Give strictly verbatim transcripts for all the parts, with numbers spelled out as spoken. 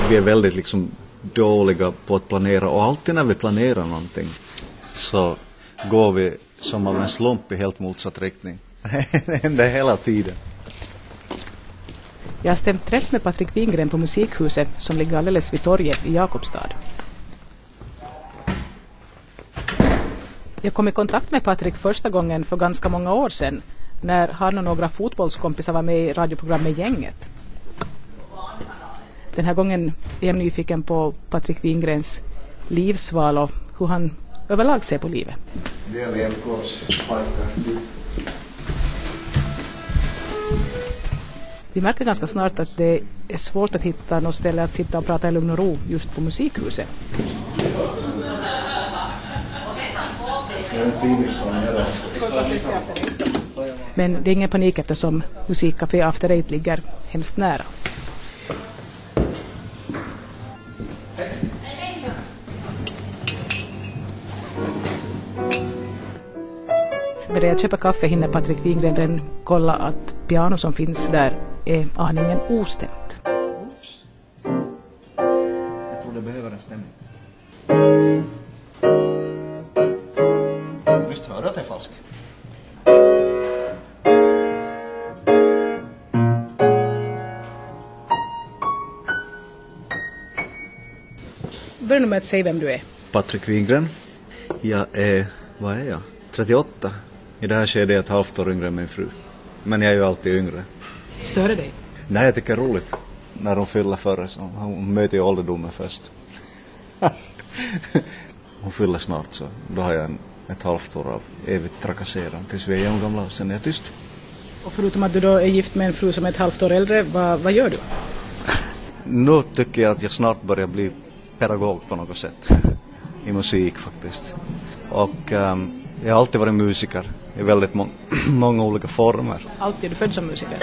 vi är väldigt liksom dåliga på att planera, och alltid när vi planerar någonting så går vi som av en slump i helt motsatt riktning. Det händer hela tiden. Jag har stämt träff med Patrik Wingren på Musikhuset som ligger alldeles vid torget i Jakobstad. Jag kom i kontakt med Patrik första gången för ganska många år sedan när han och några fotbollskompisar var med i radioprogrammet Gänget. Den här gången är jag nyfiken på Patrik Wingrens livsval och hur han överlag ser på livet. Vi märker ganska snart att det är svårt att hitta något ställe att sitta och prata i lugn och ro just på Musikhuset. Men det är ingen panik eftersom Musikcafé After Eight ligger hemskt nära. Medan jag köper kaffe hinner Patrik Wingren den kolla att piano som finns där är aningen ostämt. Jag tror det behöver en stämning. Visst hör du att det är falskt? Börja med att säga vem du är. Patrik Wingren. Jag är, vad är jag? trettioåtta. I det här skedet är jag ett halvt år yngre än min fru. Men jag är ju alltid yngre. Stör det dig? Nej, jag tycker det är roligt. När hon fyller förra så hon möter ju ålderdomen först. Hon fyller snart så då har jag en, ett halvt år av evigt trakasserande tills vi är jämngamla och sen är jag tyst. Och förutom att du då är gift med en fru som är ett halvt år äldre, vad, vad gör du? Nu tycker jag att jag snart börjar bli pedagog på något sätt. I musik faktiskt. Och um, jag har alltid varit musiker i väldigt må- många olika former. Alltid är du född som musiker?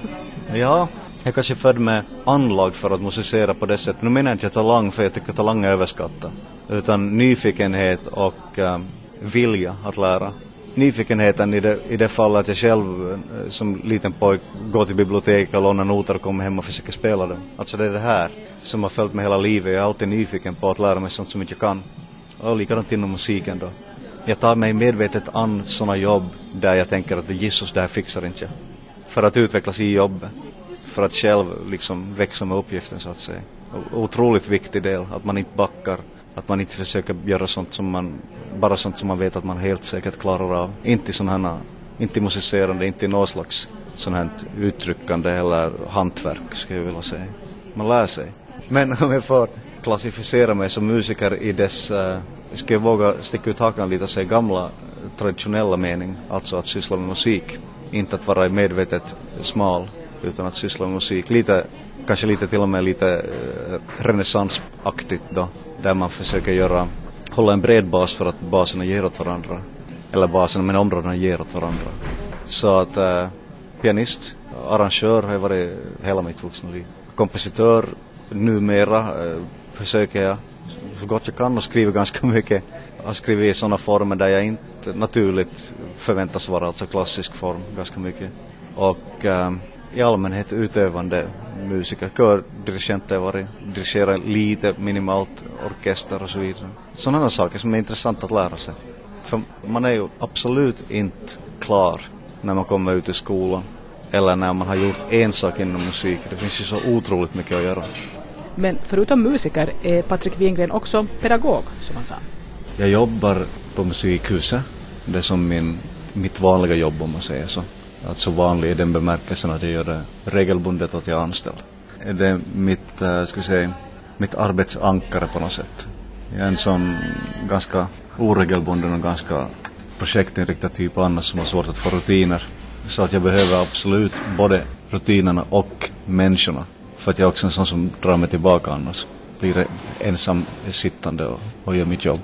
Ja, jag kanske är född med anlag för att musicera på det sättet. Nu menar jag inte talang, för jag tycker talang är överskattat. Utan nyfikenhet och um, vilja att lära. Nyfikenheten i det, i det fallet att jag själv som liten pojk går till biblioteket och lånar noter och kommer hem och försöker spela dem. Alltså det är det här som har följt mig hela livet. Jag är alltid nyfiken på att lära mig sånt som inte jag kan. Och likadant inom musiken då. Jag tar mig medvetet an såna jobb där jag tänker att Jesus, det här fixar inte jag. För att utvecklas i jobbet. För att själv liksom växa med uppgiften så att säga. Och otroligt viktig del att man inte backar. Att man inte försöker göra sånt som man, bara sånt som man vet att man helt säkert klarar av. Inte sådana, inte musicerande, inte någon slags sånt här uttryckande eller hantverk skulle jag vilja säga. Man lär sig. Men om jag får klassificera mig som musiker i dess, uh, ska jag våga sticka ut hakan lite och säga gamla traditionella mening. Alltså att syssla med musik. Inte att vara medvetet smal utan att syssla med musik. Lite, kanske lite till och med lite uh, renässansaktigt då. Där man försöker göra, hålla en bred bas för att baserna ger åt varandra. Eller baserna, men områdena ger åt varandra. Så att äh, pianist, arrangör har jag varit hela mitt vuxna liv. Kompositör, numera äh, försöker jag så gott jag kan och skriver ganska mycket. Jag har skrivit i sådana former där jag inte naturligt förväntas vara, alltså klassisk form ganska mycket. Och äh, i allmänhet utövande musiker, kördirigent har varit, dirigerar lite minimalt orkester och så vidare. Sådana saker som är intressant att lära sig. För man är ju absolut inte klar när man kommer ut i skolan eller när man har gjort en sak inom musik. Det finns ju så otroligt mycket att göra. Men förutom musiker är Patrik Wingren också pedagog, som han sa. Jag jobbar på Musikhuset. Det är som min, mitt vanliga jobb om man säger så. Alltså vanlig i den bemärkelsen att jag gör det regelbundet och att jag är anställd. Det är mitt, äh, ska vi säga, mitt arbetsankare på något sätt. Jag är en sån ganska oregelbunden och ganska projektinriktad typ annars som har svårt att få rutiner. Så att jag behöver absolut både rutinerna och människorna. För att jag är också en sån som drar mig tillbaka annars. Blir ensam sittande och, och gör mitt jobb.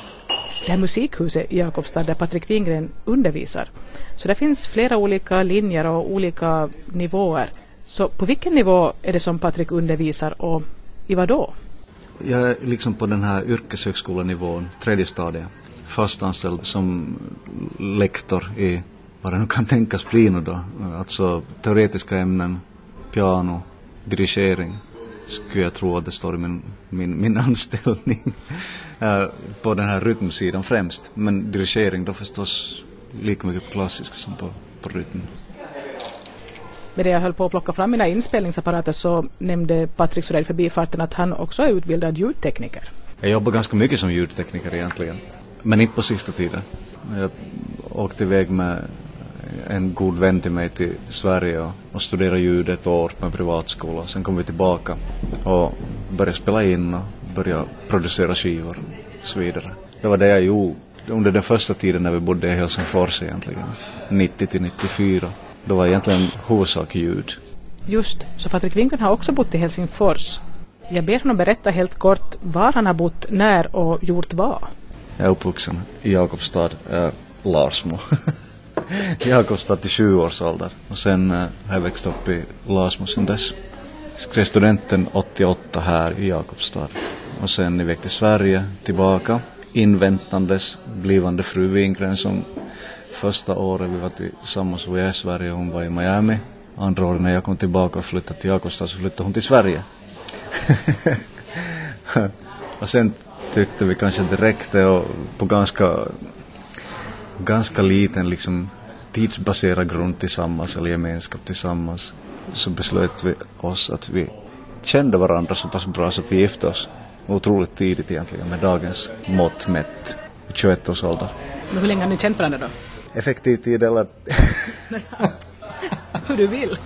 Det här musikhuset i Jakobstad där Patrik Wingren undervisar. Så det finns flera olika linjer och olika nivåer. Så på vilken nivå är det som Patrik undervisar och i vad då? Jag är liksom på den här yrkeshögskolenivån, tredje stadiet. Fastanställd som lektor i vad det nu kan tänkas bli nu då. Alltså teoretiska ämnen, piano, dirigering. skulle jag tro att det står i min, min, min anställning. På den här rytmsidan främst. Men dirigering då förstås lika mycket på klassiska som på, på rytm. Men det jag höll på att plocka fram mina inspelningsapparater så nämnde Patrik så där i förbifarten att han också är utbildad ljudtekniker. Jag jobbar ganska mycket som ljudtekniker egentligen. Men inte på sista tiden. Jag åkte iväg med en god vän till mig till Sverige och, och studerade ljud ett år med privatskola. Sen kom vi tillbaka och började spela in och började producera skivor och så vidare. Det var det jag gjorde under den första tiden när vi bodde i Helsingfors egentligen. nittio till nittiofyra. Det var egentligen huvudsak ljud. Just, så Patrik Wingren har också bott i Helsingfors. Jag ber honom berätta helt kort var han har bott, när och gjort vad. Jag är uppvuxen i Jakobstad, äh, Larsmo. Jakobstad till tjugo års ålder. Och sen äh, har jag växt upp i Larsmo sen dess. Skrev studenten åttioåtta här i Jakobstad. Och sen iväg till Sverige, tillbaka. Inväntandes blivande fru Wingren som första året vi var tillsammans var jag i Sverige och hon var i Miami. Andra året när jag kom tillbaka och flyttade till Jakobstad så flyttade hon till Sverige. Och sen tyckte vi kanske direkt och på ganska ganska liten liksom tidsbaserad grund tillsammans eller gemenskap tillsammans så beslöt vi oss att vi kände varandra så pass bra så att vi gifte oss otroligt tidigt egentligen med dagens mått mätt, tjugoett års ålder. Men hur länge har ni känt varandra då? Effektiv tid eller... Hur du vill.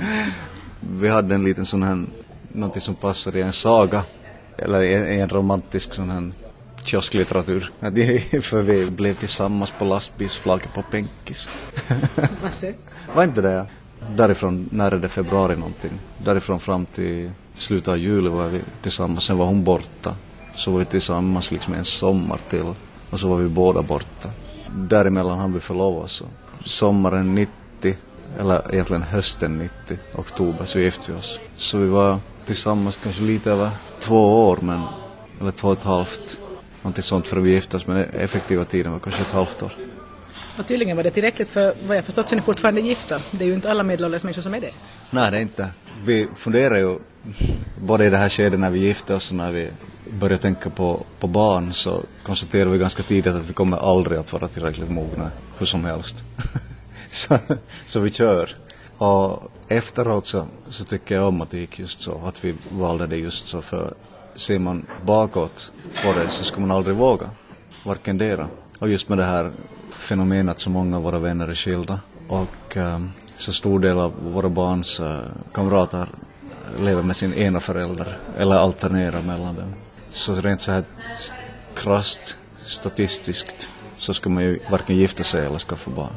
Vi hade en liten sån här, något som passade i en saga eller en, en romantisk sån här kiosklitteratur. För vi blev tillsammans på lastbilsflagg på Penkis. Vad säger? Var inte det? Därifrån, när är det februari någonting. Därifrån fram till slutet av juli var vi tillsammans. Sen var hon borta. Så var vi tillsammans liksom en sommar till. Och så var vi båda borta. Däremellan hann vi förlova oss. Sommaren nittio, eller egentligen hösten nittio, oktober, så gifte vi oss. Så vi var tillsammans kanske lite över två år, men, eller två och ett halvt. Någonting sånt för att vi gifte oss, men effektiva tiden var kanske ett halvt år. Och tydligen var det tillräckligt för vad jag förstått så är ni fortfarande gifta. Det är ju inte alla medelålders människor som är det. Nej, det är inte. Vi funderar ju både i det här skedet när vi gifte oss och när vi började tänka på, på barn så konstaterar vi ganska tidigt att vi kommer aldrig att vara tillräckligt mogna hur som helst. så, så vi kör. Och efteråt så, så tycker jag om att det gick just så. Att vi valde det just så. För ser man bakåt på det så ska man aldrig våga. Varken dera. Och just med det här fenomenet så många av våra vänner är skilda. Och um, så stor del av våra barns uh, kamrater lever med sin ena förälder. Eller alternerar mellan dem. Så rent så här krasst statistiskt så ska man ju varken gifta sig eller skaffa barn.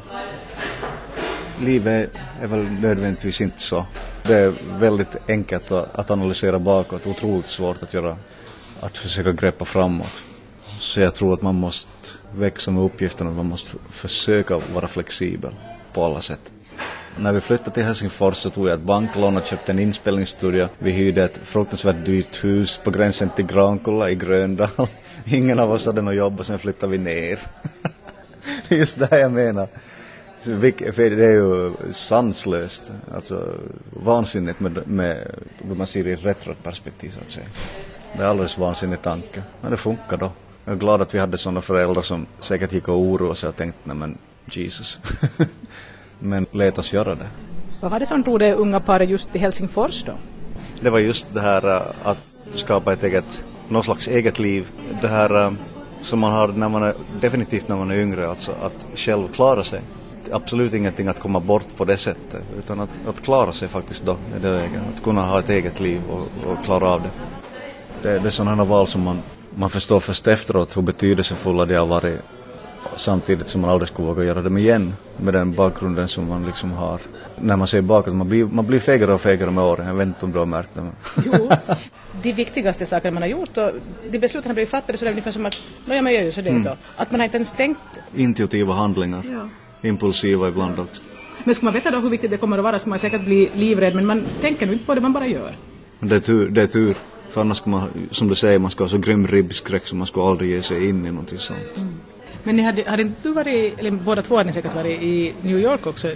Livet är väl nödvändigtvis inte så. Det är väldigt enkelt att analysera bakåt. Otroligt svårt att göra, att försöka greppa framåt. Så jag tror att man måste växa med uppgifterna. Man måste försöka vara flexibel på alla sätt. När vi flyttade till Helsingfors så tog jag ett banklån och köpte en inspelningsstudio. Vi hyrde ett fruktansvärt dyrt hus på gränsen till Grankulla i Gröndal. Ingen av oss hade något jobb och sen flyttade vi ner. Just det här jag menar. För det är ju sanslöst. Alltså vansinnigt med, med vad man ser i ett retroperspektiv så att säga. Det är alldeles vansinnig tanke. Men det funkar då. Jag är glad att vi hade sådana föräldrar som säkert gick och oroade sig och tänkte, nej men Jesus. Men lät oss göra det. Vad var det som drog det unga paret just till Helsingfors då? Det var just det här att skapa ett eget, någon slags eget liv. Det här som man har när man är, definitivt när man är yngre, alltså att själv klara sig. Absolut ingenting att komma bort på det sättet, utan att, att klara sig faktiskt då. Det är det, att kunna ha ett eget liv och, och klara av det. Det, det är sådana val som man, man förstår först efteråt hur betydelsefulla det har varit. Samtidigt som man aldrig skulle våga göra det igen med den bakgrunden som man liksom har. När man ser bakåt, man blir, man blir fegare och fegare med åren. Jag vet inte om du har märkt det. Men. Jo, de viktigaste saker man har gjort och de besluten har blivit fattade så det är ungefär som att, no, ja, men jag gör ju så det mm. då. Att man har inte ens tänkt. Intuitiva handlingar. Ja. Impulsiva ibland också. Men ska man veta då hur viktigt det kommer att vara så man säkert bli livrädd, men man tänker nog inte på det, man bara gör. Det är tur, det är tur. För annars ska man, som du säger, man ska ha så grym ribbskräck så man ska aldrig ge sig in i någonting sånt. Mm. Men ni hade, hade inte du varit, eller båda två hade ni säkert varit i New York också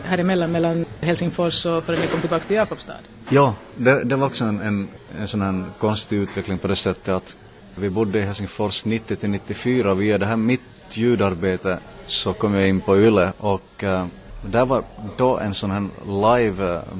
här emellan mellan Helsingfors och förrän ni kom tillbaka till Jakobstad? Ja, det, det var också en, en, en sån här konstig utveckling på det sättet att vi bodde i Helsingfors nittio till nittiofyra och via det här mitt ljudarbete så kom jag in på Yle och uh, där var då en sån här live uh,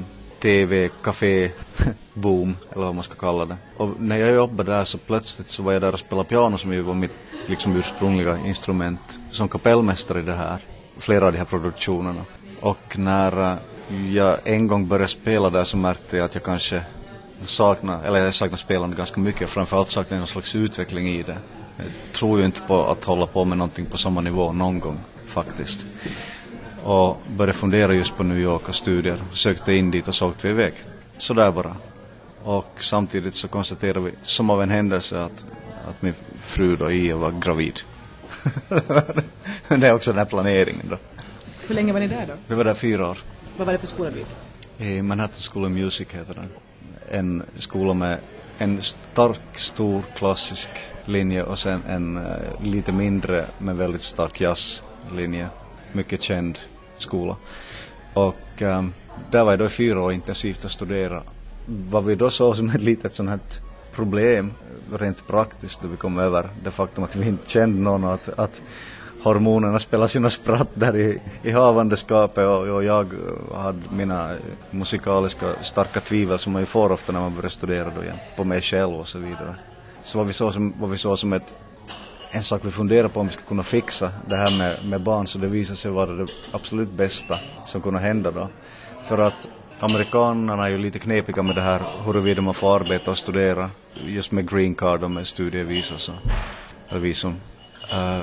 tv-café-boom eller vad man ska kalla det. Och när jag jobbade där så plötsligt så var jag där och spelade piano som ju var mitt liksom ursprungliga instrument som kapellmästare i det här, flera av de här produktionerna. Och när uh, jag en gång började spela där så märkte jag att jag kanske saknar, eller jag saknar spelande ganska mycket, framförallt saknar någon slags utveckling i det. Jag tror ju inte på att hålla på med någonting på samma nivå någon gång faktiskt. Och började fundera just på New York och studier. Sökte in dit och så åkte vi iväg. Så där bara. Och samtidigt så konstaterade vi som av en händelse att, att min fru då Ia var gravid. Det är också den här planeringen då. Hur länge var ni där då? Vi var där fyra år. Vad var det för skola vid? I Manhattan School of Music heter den. En skola med en stark, stor, klassisk linje och sen en uh, lite mindre men väldigt stark jazzlinje. Mycket känd skola. Och um, där var jag då i fyra år intensivt att studera. Vad vi då såg som ett litet sånt här problem, rent praktiskt, då vi kom över det faktum att vi inte kände någon och att, att hormonerna spelar sina spratt där i, i havandeskapet och, och jag hade mina musikaliska starka tvivel som man ju får ofta när man börjar studera då igen, på mig själv och så vidare. Så vad vi såg som, vad vi såg som ett, en sak vi funderar på om vi ska kunna fixa det här med, med barn, så det visar sig vara det absolut bästa som kunde hända då. För att amerikanerna är ju lite knepiga med det här huruvida man får arbeta och studera just med green card och med studievisum så, eller visum. Uh,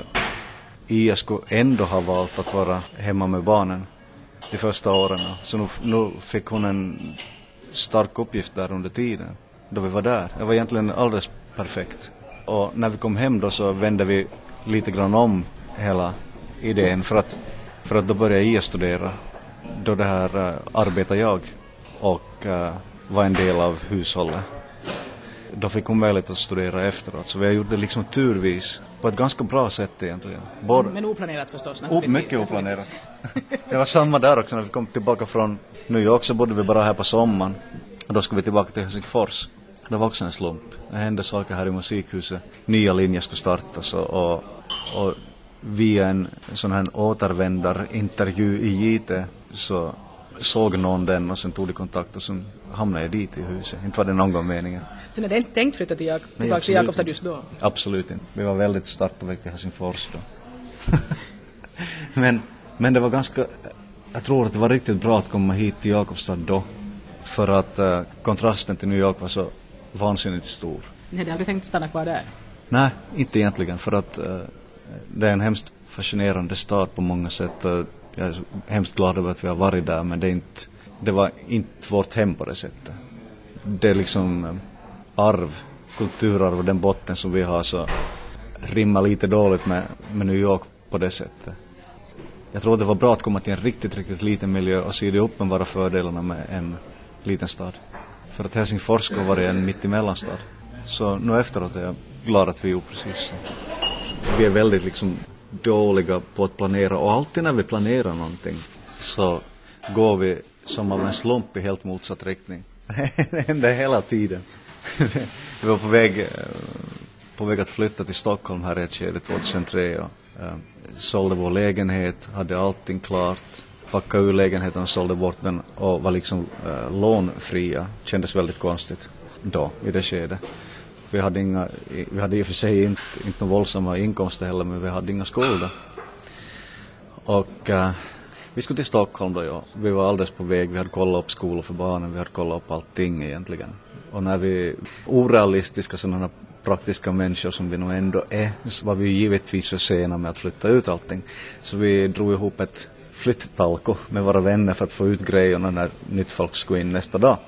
Ia skulle ändå ha valt att vara hemma med barnen de första åren. Så nu, nu fick hon en stark uppgift där under tiden då vi var där. Det var egentligen alldeles perfekt. Och när vi kom hem då så vände vi lite grann om hela idén för att, för att då började Ia studera. Då det här uh, arbetar jag och uh, var en del av hushållet. Då fick hon möjlighet att studera efteråt. Så vi har gjort det liksom turvis. På ett ganska bra sätt egentligen. Både... Men oplanerat förstås. O, mycket oplanerat. Det var samma där också när vi kom tillbaka från New York så bodde vi bara här på sommaren. Och då skulle vi tillbaka till Helsingfors. Det var också en slump. Det hände saker här i musikhuset. Nya linjer skulle startas och, och, och via en sån här återvändarintervju i J T så såg någon den och sen tog de kontakt och sen hamnade jag dit i huset. Inte var det någon gång meningen. Så när det inte tänkt flytta till Jak- tillbaka Nej, till Jakobstad just då? Absolut inte. Vi var väldigt starkt på väg till Helsingfors då. men, men det var ganska... Jag tror att det var riktigt bra att komma hit till Jakobstad då. För att uh, kontrasten till New York var så vansinnigt stor. Ni hade aldrig tänkt stanna kvar där? Nej, inte egentligen. För att uh, det är en hemskt fascinerande stad på många sätt. Uh, jag är hemskt glad över att vi har varit där. Men det, är inte, det var inte vårt hem på det sättet. Det är liksom... Uh, arv, kulturarv och den botten som vi har så rimmar lite dåligt med, med New York på det sättet. Jag tror det var bra att komma till en riktigt, riktigt liten miljö och se det uppenbara fördelarna med en liten stad. För att Helsingfors ska vara en mittemellanstad. Så nu efteråt är jag glad att vi gjorde precis så. Vi är väldigt liksom dåliga på att planera och alltid när vi planerar någonting så går vi som av en slump i helt motsatt riktning. Det händer hela tiden. Vi var på väg, på väg att flytta till Stockholm här i ett skede tjugohundratre och äh, sålde vår lägenhet, hade allting klart, packade ur lägenheten och sålde bort den och var liksom äh, lånfria. Kändes väldigt konstigt då i det skedet. Vi hade, inga, vi hade i och för sig inte, inte några våldsamma inkomster heller, men vi hade inga skulder. Och äh, vi skulle till Stockholm då, ja. Vi var alldeles på väg, vi hade kollat upp skolor för barnen, vi hade kollat upp allting egentligen. Och när vi orealistiska sådana praktiska människor som vi nog ändå är så var vi givetvis för sena med att flytta ut allting. Så vi drog ihop ett flytttalko med våra vänner för att få ut grejerna när nytt folk skulle in nästa dag.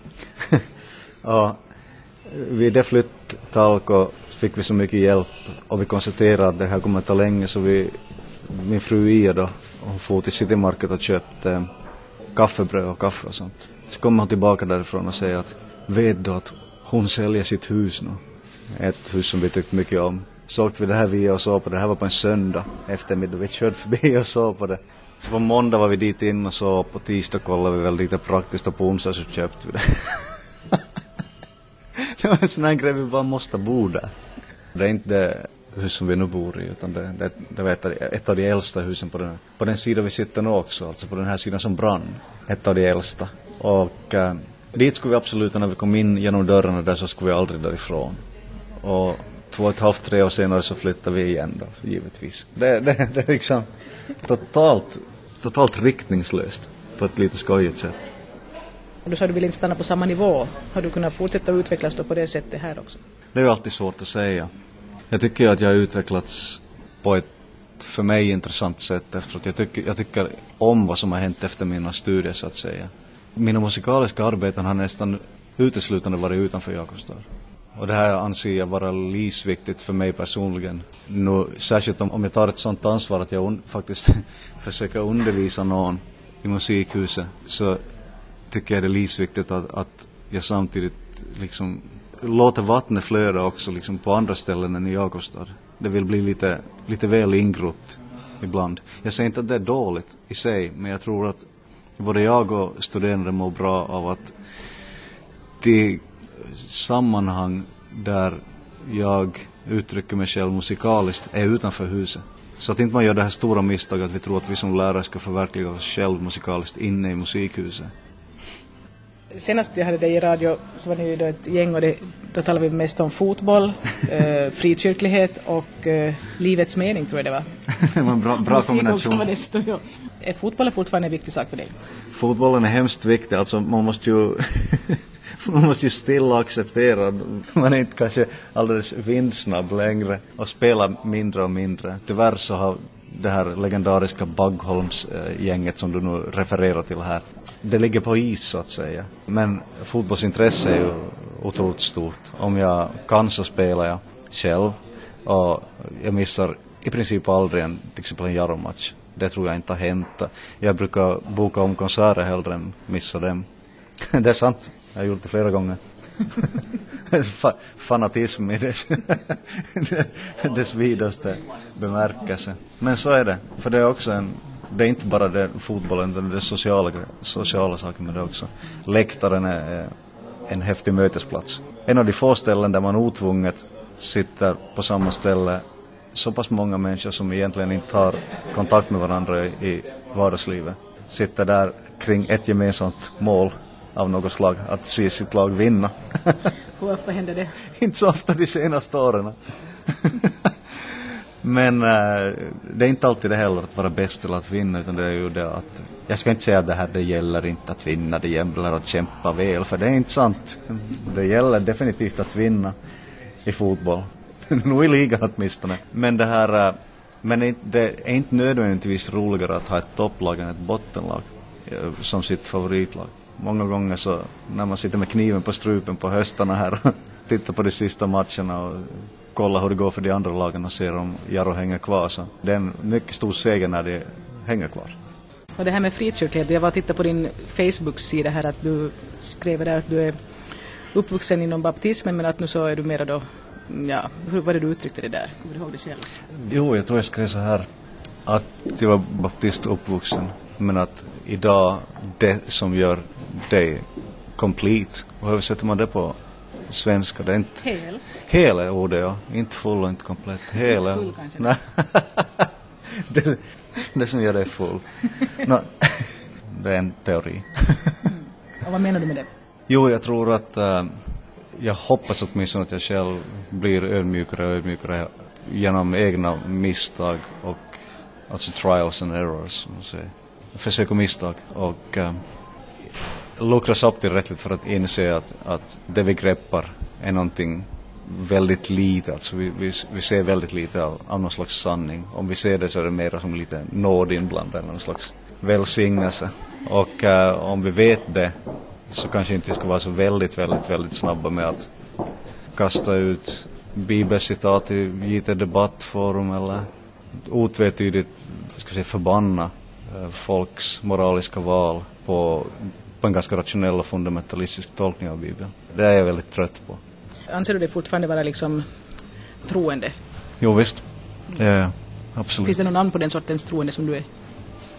Och vid det flytttalko fick vi så mycket hjälp och vi konstaterade att det här kommer att ta länge så vi, min fru Ia då, hon får till City Market och köpte eh, kaffebröd och kaffe och sånt. Så kommer hon tillbaka därifrån och säger att vet du att hon säljer sitt hus nu. Ett hus som vi tyckte mycket om. Så åkte vi det här via och så på det. Det här var på en söndag eftermiddag. Vi körde förbi och så på det. Så på måndag var vi dit in och så på tisdag kollade vi väl lite praktiskt och på onsdag så köpte vi det. Det var en sån här grej vi bara måste bo där. Det är inte det hus som vi nu bor i utan det, det, det var ett av, de, ett av de äldsta husen på den, på den sidan vi sitter nu också. Alltså på den här sidan som brann. Ett av de äldsta. Och äh, dit skulle vi absolut, när vi kom in genom dörrarna där så skulle vi aldrig därifrån. Och två och ett halvt, tre år senare så flyttade vi igen då, givetvis. Det, det, det är liksom totalt, totalt riktningslöst på ett lite skojigt sätt. Du sa att du vill inte stanna på samma nivå. Har du kunnat fortsätta utvecklas då på det sättet här också? Det är ju alltid svårt att säga. Jag tycker att jag har utvecklats på ett för mig intressant sätt efteråt. Jag tycker, jag tycker om vad som har hänt efter mina studier så att säga. Mina musikaliska arbeten har nästan uteslutande varit utanför Jakobstad. Och det här anser jag vara livsviktigt för mig personligen. Nu, särskilt om, om jag tar ett sånt ansvar att jag un, faktiskt försöker undervisa någon i musikhuset så tycker jag det är livsviktigt att, att jag samtidigt liksom låter vattnet flöda också liksom på andra ställen än i Jakobstad. Det vill bli lite, lite väl ingrott ibland. Jag säger inte att det är dåligt i sig, men jag tror att både jag och studerande mår bra av att det sammanhang där jag uttrycker mig själv musikaliskt är utanför huset. Så att inte man gör det här stora misstaget att vi tror att vi som lärare ska förverkliga oss själv musikaliskt inne i musikhuset. Senast jag hade det i radio så var det ju då ett gäng och det, då talade vi mest om fotboll, eh, frikyrklighet och eh, livets mening tror jag det var. Det var en bra, bra kombination. Var det stod, ja. Är fotbollen fortfarande en viktig sak för dig? Fotbollen är hemskt viktig. Alltså man måste ju, man måste ju stilla acceptera. Man är inte kanske alldeles vindsnabb längre och spelar mindre och mindre. Tyvärr så har det här legendariska Baggholms-gänget som du nu refererar till här, det ligger på is så att säga. Men fotbollsintresse är ju otroligt stort. Om jag kan så spelar jag själv. Och jag missar i princip aldrig en, till exempel en Jaro-match. Det tror jag inte har hänt. Jag brukar boka om konserter hellre än missa dem. Det är sant. Jag har gjort det flera gånger. Fa- fanatism i dess, dess vidaste bemärkelse. Men så är det. För det är också en... Det är inte bara det fotbollen, det är det sociala, sociala saker, men det är också. Läktaren är en häftig mötesplats. En av de få ställen där man otvunget sitter på samma ställe så pass många människor som egentligen inte har kontakt med varandra i vardagslivet. Sitter där kring ett gemensamt mål av något slag, att se sitt lag vinna. Hur ofta händer det? Inte så ofta de senaste åren. Men äh, det är inte alltid det heller att vara bäst eller att vinna, utan det är ju det att jag ska inte säga att det här det gäller inte att vinna, det gäller att kämpa väl, för det är inte sant. Det gäller definitivt att vinna i fotboll. Nu i ligan åtminstone. Men det här äh, men det är inte nödvändigtvis roligare att ha ett topplag än ett bottenlag äh, som sitt favoritlag. Många gånger så när man sitter med kniven på strupen på höstarna här och tittar på de sista matcherna och kolla hur det går för de andra lagen och ser om Jaro hänger kvar. Så det är en mycket stor seger när det hänger kvar. Och det här med frikyrklighet, jag var och tittade på din Facebook-sida här att du skrev där att du är uppvuxen inom baptismen men att nu så är du mera då, ja, hur var det du uttryckte det där? Kommer du ihåg det själv? Jo, jag tror jag skrev så här att jag var baptist uppvuxen men att idag det som gör dig complete, och hur sätter man det på svenska? Det är inte... Hel? Hel är ordet, ja. Inte full och inte komplett. Hel är... Full kanske? Nej. det, det som gör dig full. No, det är en teori. Mm. Och vad menar du med det? Jo, jag tror att äh, jag hoppas åtminstone att jag själv blir ödmjukare och ödmjukare genom egna misstag och alltså trials and errors. Försök och misstag och äh, luckras upp tillräckligt för att inse att, att det vi greppar är någonting väldigt lite. Alltså vi, vi, vi ser väldigt lite av, av någon slags sanning. Om vi ser det så är det mer som lite nåd inblandad eller någon slags välsignelse. Och äh, om vi vet det så kanske inte ska vara så väldigt, väldigt, väldigt snabba med att kasta ut bibelcitat i J T debattforum eller otvetydigt ska säga, förbanna äh, folks moraliska val på, på en ganska rationell och fundamentalistisk tolkning av Bibeln. Det är jag väldigt trött på. Anser du det fortfarande vara liksom troende? Jo visst, ja, absolut. Finns det någon namn på den sortens troende som du är?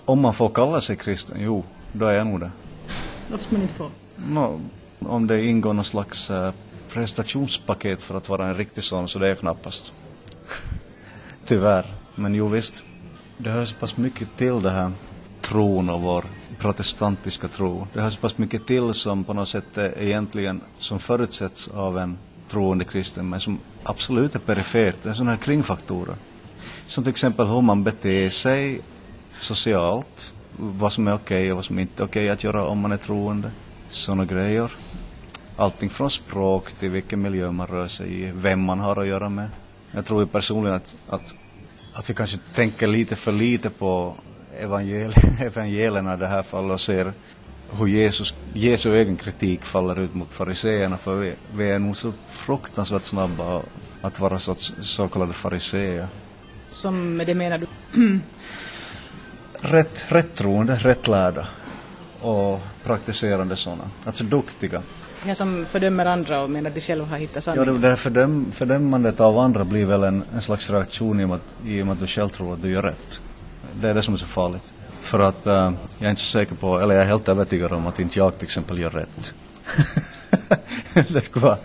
Om man får kalla sig kristen, jo, då är jag nog det. Varför ska man inte få? No, om det ingår någon slags uh, prestationspaket för att vara en riktig sån, så det är knappast. Tyvärr. Men jo visst, det hör så pass mycket till det här tron och vår protestantiska tro. Det hör så pass mycket till som på något sätt är egentligen som förutsätts av en troende kristen, men som absolut är perifert. Det är sådana här kringfaktorer. Som till exempel hur man beter sig socialt, vad som är okej och vad som inte är okej att göra om man är troende. Sådana grejer. Allting från språk till vilken miljö man rör sig i, vem man har att göra med. Jag tror personligen att, att, att vi kanske tänker lite för lite på evangel- evangelierna i det här fallet och ser hur Jesus, Jesu egen kritik faller ut mot fariseerna, för vi, vi är nog så fruktansvärt snabba att vara så, så kallade fariseer. Som med det menar du? Rätt, rätt troende, rätt lärda och praktiserande sådana. Alltså duktiga. Ja, som fördömer andra och menar att de själva har hittat sanningen. Ja, det där fördöm, fördömandet av andra blir väl en, en slags reaktion i och, med att, i och med att du själv tror att du gör rätt. Det är det som är så farligt. För att uh, jag är inte så säker på, eller jag är helt övertygad om att inte jag till exempel gör rätt. det skulle vara,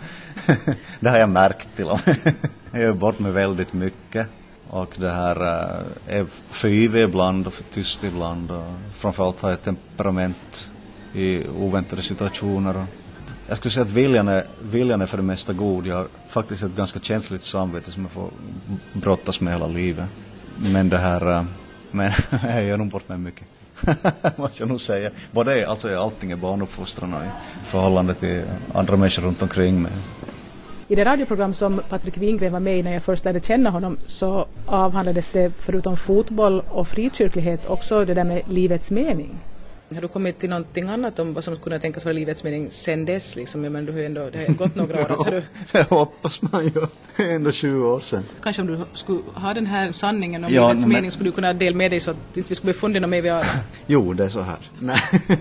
det har jag märkt till och med. Jag gör bort mig väldigt mycket. Och det här uh, är för yvig ibland och för tyst ibland. Och framförallt har jag temperament i oväntade situationer. Och jag skulle säga att viljan är, viljan är för det mesta god. Jag har faktiskt ett ganska känsligt samvete som jag får brottas med hela livet. Men det här, uh, men jag gör nog bort mig mycket. Måste jag nog säga. Både alltså allting är barnuppfostrarna i förhållande till andra människor runt omkring mig. I det radioprogram som Patrik Wingren var med i när jag först lärde känna honom, så avhandlades det förutom fotboll och frikyrklighet också det där med livets mening. Har du kommit till någonting annat om vad som skulle tänkas vara livets mening sen dess? Liksom? Men du har ändå, det har gått några år. Har du... Det hoppas man ju. Det är ändå tjugo år sedan. Kanske om du skulle ha den här sanningen om ja, livets men... mening skulle du kunna dela med dig så att inte vi skulle bli fundera med vi har. Jo, det är så här. Nej.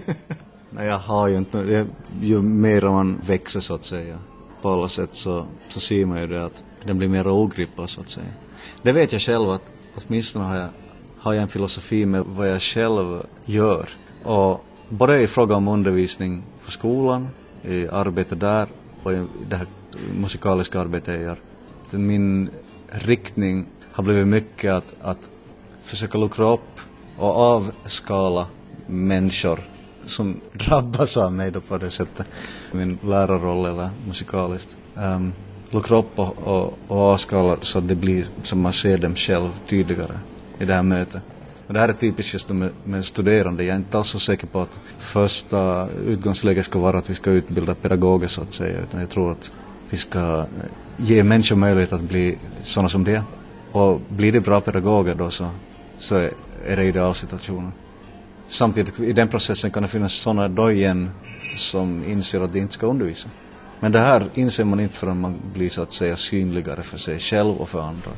Nej, jag har ju inte... Jag, ju mer man växer så att säga på alla sätt så, så ser man ju det att den blir mer ogripbar så att säga. Det vet jag själv att åtminstone har jag, har jag en filosofi med vad jag själv gör. Och både i fråga om undervisning på skolan, i arbete där och i det här musikaliska arbetet jag gör. Min riktning har blivit mycket att, att försöka luckra upp och avskala människor som drabbas av mig då på det sättet. Min lärarroll eller musikaliskt. Um, luckra upp och, och, och avskala så att det blir som man ser dem själv tydligare i det här mötet. Och det här är typiskt just med, med studerande. Jag är inte alls så säker på att första utgångsläget ska vara att vi ska utbilda pedagoger så att säga. Utan jag tror att vi ska ge människor möjlighet att bli sådana som det. Och blir det bra pedagoger då så, så är det idealsituationen. Samtidigt i den processen kan det finnas sådana då igen som inser att de inte ska undervisa. Men det här inser man inte förrän man blir så att säga synligare för sig själv och för andra.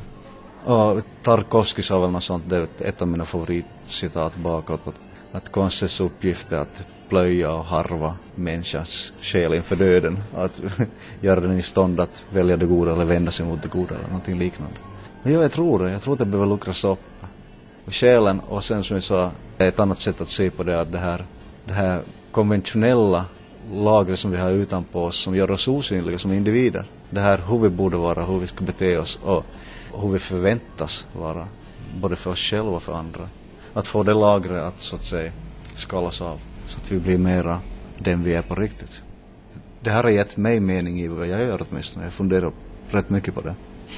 Och Tarkovskij sa väl något sånt, det är ett av mina favoritcitat bakåt, att, att konstens uppgift är att plöja och harva människans själ inför döden, att göra den i stånd att välja det goda eller vända sig mot det goda eller någonting liknande. Men jag tror det, jag tror att det behöver luckras upp. Och själen, och sen som jag sa, är ett annat sätt att se på det, att det här, det här konventionella lagret som vi har utanpå oss som gör oss osynliga som individer, det här hur vi borde vara, hur vi ska bete oss och hur vi förväntas vara, både för oss själva och för andra. Att få det lagret att så att säga skalas av, så att vi blir mera den vi är på riktigt. Det här har gett mig mening i vad jag gör åtminstone. Jag funderar rätt mycket på det.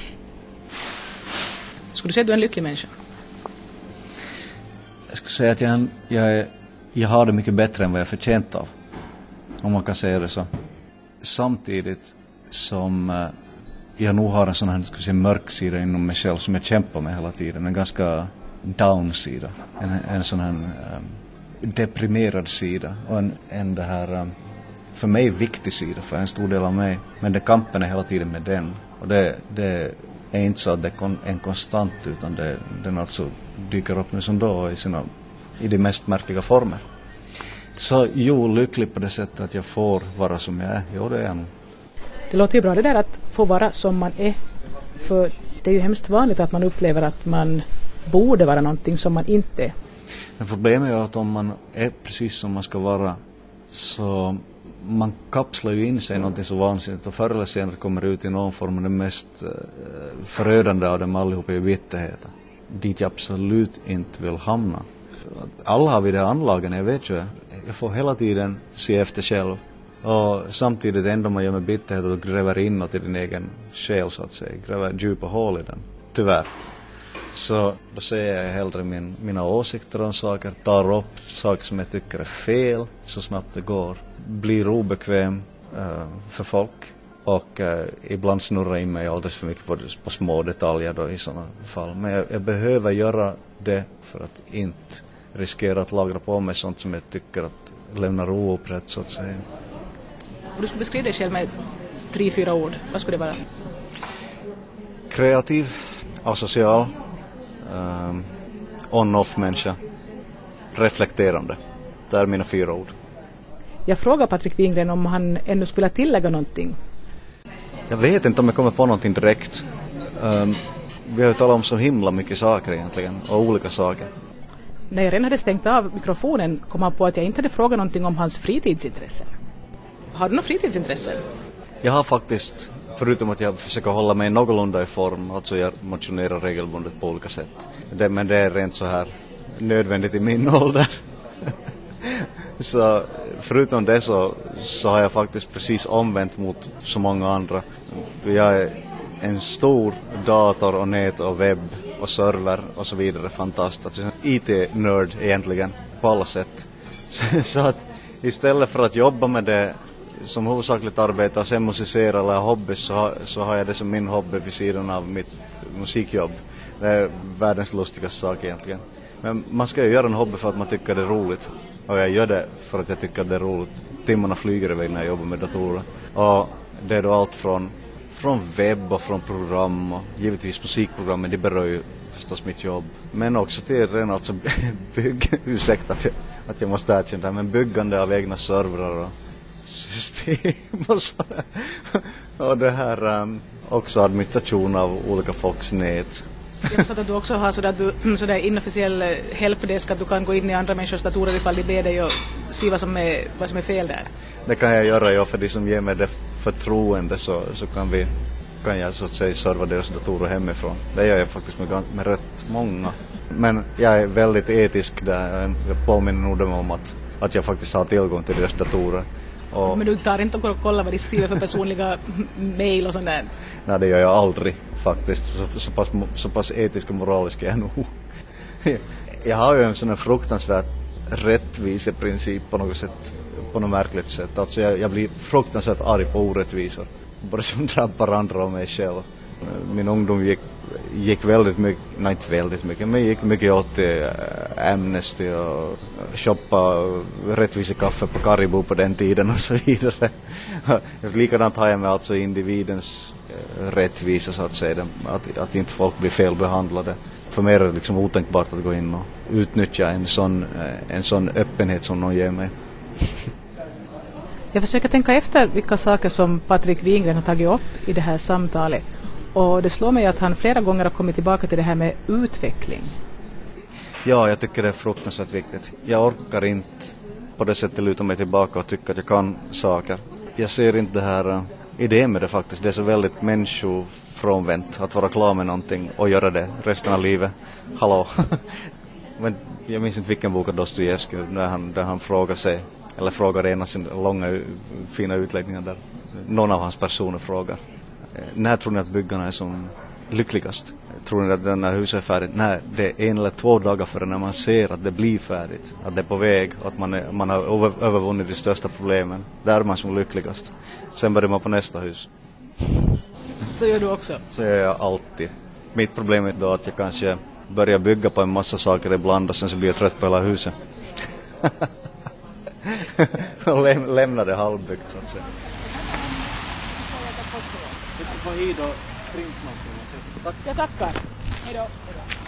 Skulle du säga att du är en lycklig människa? Jag skulle säga att jag, jag, jag har det mycket bättre än vad jag är förtjänt av. Om man kan säga det så. Samtidigt som jag nog har en sån här, ska vi säga, mörk sida inom mig själv som jag kämpar med hela tiden. En ganska down-sida. En, en sån här um, deprimerad sida. Och en, en det här, um, för mig viktig sida, för en stor del av mig. Men det kampen är hela tiden med den. Och det, det är inte så att det är en konstant, utan det, den alltså dyker upp nu som då i, sina, i de mest märkliga former. Så jo, lycklig på det sättet att jag får vara som jag är. Jo, det är jag nog. Det låter ju bra det där att få vara som man är. För det är ju hemskt vanligt att man upplever att man borde vara någonting som man inte är. Men problemet är att om man är precis som man ska vara så man kapslar ju in sig någonting så vansinnigt och förr eller senare kommer ut i någon form av det mest förödande av dem allihop är ju bitterheten. Dit jag absolut inte vill hamna. Alla har vi det anlagen, jag vet ju. Jag får hela tiden se efter själv. Och samtidigt ändå man gör med bitterhet och gräver inåt i din egen själ så att säga. Gräver djupa hål i den. Tyvärr. Så då säger jag hellre min, mina åsikter om saker. Tar upp saker som jag tycker är fel så snabbt det går. Blir obekväm uh, för folk. Och uh, ibland snurrar in mig alldeles för mycket på, på små detaljer då i sådana fall. Men jag, jag behöver göra det för att inte riskera att lagra på mig sånt som jag tycker att lämnar oupprätt så att säga. Om du skulle beskriva dig själv med tre, fyra ord, vad skulle det vara? Kreativ, asocial, um, on-off-människa, reflekterande. Det är mina fyra ord. Jag frågar Patrik Wingren om han ännu skulle tillägga någonting. Jag vet inte om jag kommer på någonting direkt. Um, vi har ju talat om så himla mycket saker egentligen, och olika saker. När jag redan hade stängt av mikrofonen kom han på att jag inte hade frågat någonting om hans fritidsintressen. Har du några fritidsintressen? Jag har faktiskt, förutom att jag försöker hålla mig någorlunda i form, alltså jag motionerar regelbundet på olika sätt. Det, men det är rent så här nödvändigt i min ålder. Så förutom det så, så har jag faktiskt precis omvänt mot så många andra. Jag är en stor dator och nät och webb och server och så vidare fantast. I T-nörd egentligen på alla sätt. Så att istället för att jobba med det som huvudsakligt arbete och sen musicera eller hobby så har, så har jag det som min hobby vid sidan av mitt musikjobb. Det är världens lustigaste sak egentligen. Men man ska ju göra en hobby för att man tycker det är roligt. Och jag gör det för att jag tycker det är roligt. Timmarna flyger iväg när jag jobbar med datorer. Och det är då allt från, från webb och från program och givetvis musikprogram, men det berör ju förstås mitt jobb. Men också till redan alltså bygg, ursäkta att jag, att jag måste erkänna det, men byggande av egna servrar och system och så. Och det här um, också administration av olika folks nät. Jag vet att du också har sådär, du, sådär inofficiell helpdesk att du kan gå in i andra människors datorer ifall de ber dig och se vad som är, vad som är fel där. Det kan jag göra, ja, för de som ger mig det förtroende så, så kan, vi, kan jag så att säga serva deras datorer hemifrån. Det gör jag faktiskt med, med rätt många. Men jag är väldigt etisk där. Jag påminner nog dem om att, att jag faktiskt har tillgång till deras datorer. Och men du tar inte och kollar vad de skriver för personliga mejl och sånt där? Nej, det gör jag aldrig faktiskt. Så, så, pass, så pass etisk och moralisk är jag nog. Jag har ju en sån här fruktansvärt rättviseprincip på något sätt, på något märkligt sätt. Alltså jag, jag blir fruktansvärt arg på orättvisor. Både som drabbar andra och mig själv. Min ungdom gick, gick väldigt mycket, nej inte väldigt mycket, men gick mycket åt till Amnesty och shoppa rättvisekaffe på Karibu på den tiden och så vidare. Likadant har jag med alltså individens rättvisa så att säga, att, att inte folk blir felbehandlade. För mig är det liksom otänkbart att gå in och utnyttja en sån, en sån öppenhet som någon ger mig. Jag försöker tänka efter vilka saker som Patrik Wingren har tagit upp i det här samtalet. Och det slår mig att han flera gånger har kommit tillbaka till det här med utveckling. Ja, jag tycker det är fruktansvärt viktigt. Jag orkar inte på det sättet luta mig tillbaka och tycka att jag kan saker. Jag ser inte det här uh, idén med det faktiskt. Det är så väldigt människofrånvänt att vara klar med någonting och göra det resten av livet. Hallå. Men jag minns inte vilken bok av Dostojevskij där han, där han frågar sig, eller frågar en av sina långa fina utläggningar där någon av hans personer frågar: när tror ni att byggarna är som lyckligast? Tror ni att den här huset är färdigt? Nej, det är en eller två dagar före när man ser att det blir färdigt, att det är på väg, att man, är, man har över, övervunnit de största problemen. Där är man som lyckligast. Sen börjar man på nästa hus. Så gör du också? Så gör jag alltid. Mitt problem är då att jag kanske börjar bygga på en massa saker ibland och sen så blir jag trött på hela huset. Och läm- lämnar det halvbyggt så att säga. Vi ska få hit och print någonting. Jag tackar. Hej då.